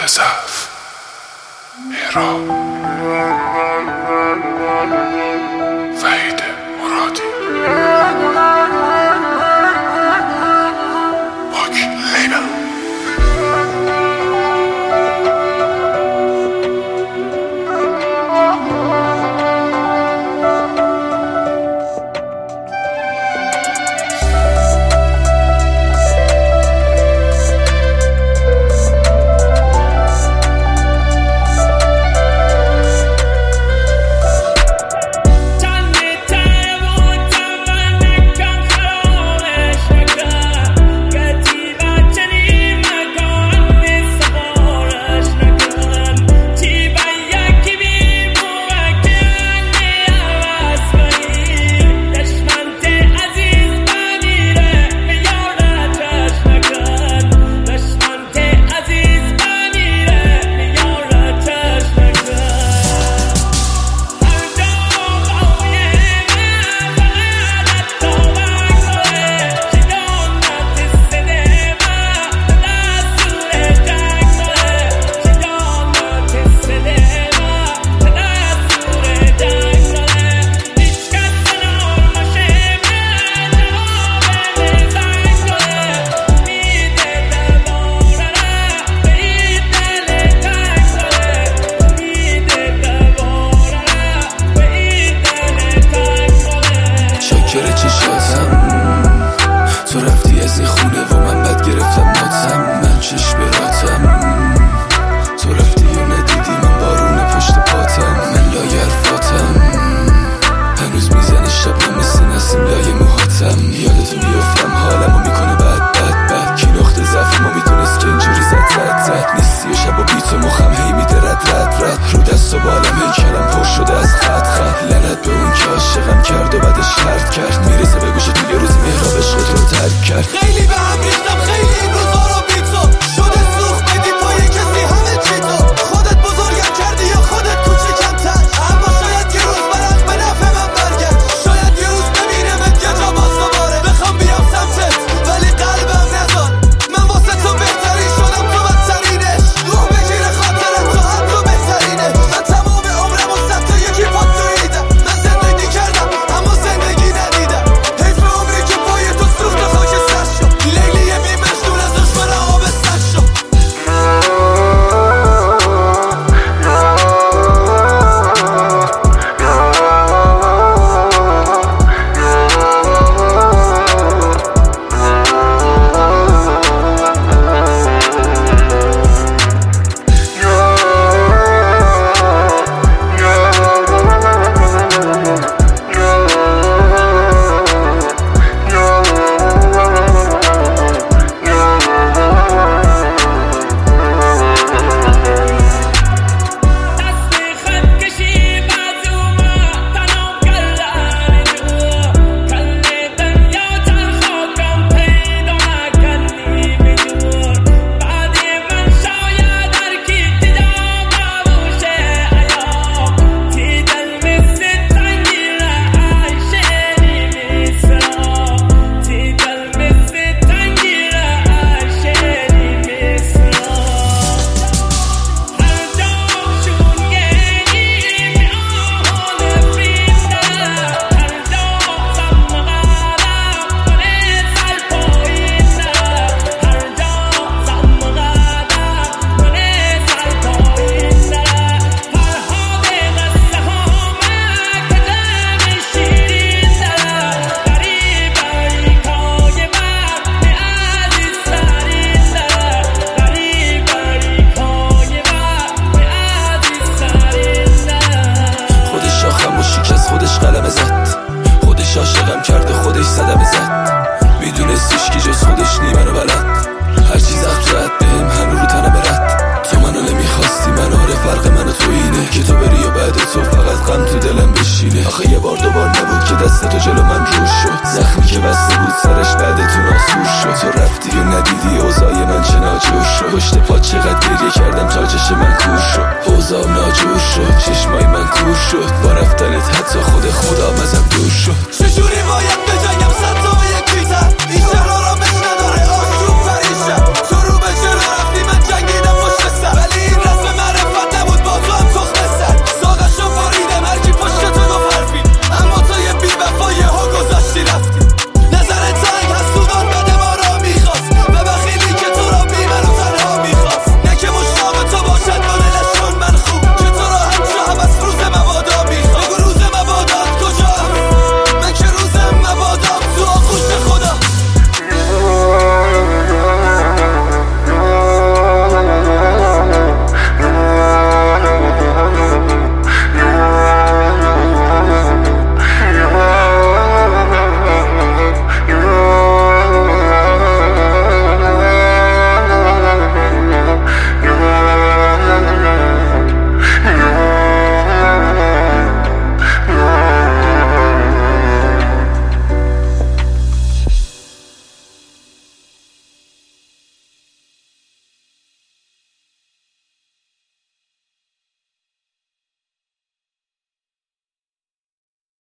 ضعف مهراب وحید مرادی باک لیبل. تو رفتی از این خونه و من بد گرفتم ناتم، من چشم براتم. تو رفتی و ندیدی من بارون پشت پاتم، من لاگرفاتم. هنوز میزنه شب مثل نسیم لای موهاتم. یادتو میافتم حالمو میکنه بد کی نقطه ضعف ما میدونست که اینجوری زد نیستی و شب و بی تو مخم هی میده رد رو دست و بالم هی کلم پر شده از خط لعنت به اون که عاشقم کرد و بعدش شرط کرد. میرسه به گوش تو یه روزی مهراب عشق تو رو ترک کرد. خیلی به هم ریختم، خیلی این روزا رو بی تو شده سوخت بدی پای کسی همه چی تو. خودت بزرگم کردی یا خودت کوچیکم‌تر، اما شاید یه روز برق به نفع من برگرد. شاید یه روز ببینمت یه جا باز دوباره بخوام بیام سمتت ولی قلبم نذار. من واسه تو بهترین شدم، تو بدترینش. روح بگیره خاطرت تو حتی بهترینه. من تمام عمرم و صد تا یکی پات دویدم. من زندگی کردم اما زندگی ندیدم. حیف عمری که پای تو سوخت خاک سر شد. لیلی بی مجنون از دشمن آبستن شد. خودش قلم زد، خودش عاشقم کرد و خودش صدمه زد. میدونستیش که جز خودش نی منو بلد. هر چیز زد بهم هنو رو تنم رد. تو منو نمیخواستی، من آره فرق من و تو اینه که تو بری و بعد تو فقط غم تو دلم بشینه. آخه یه بار دوبار نبود که دست تو جلو من روش شد. زخمی که بسته بود سرش بعد تو ناسور شد. تو رفتی و ندیدی اوضاع من چه ناجور شد. پشت پا چقدر گریه کردم تا چشم من کور شد. اوضاع ناجور شد، چشمای من کور شد. با رفتنت حتی خود خدا مزم دور شد. چجوری باید بجنگم صد تا یک بیتر این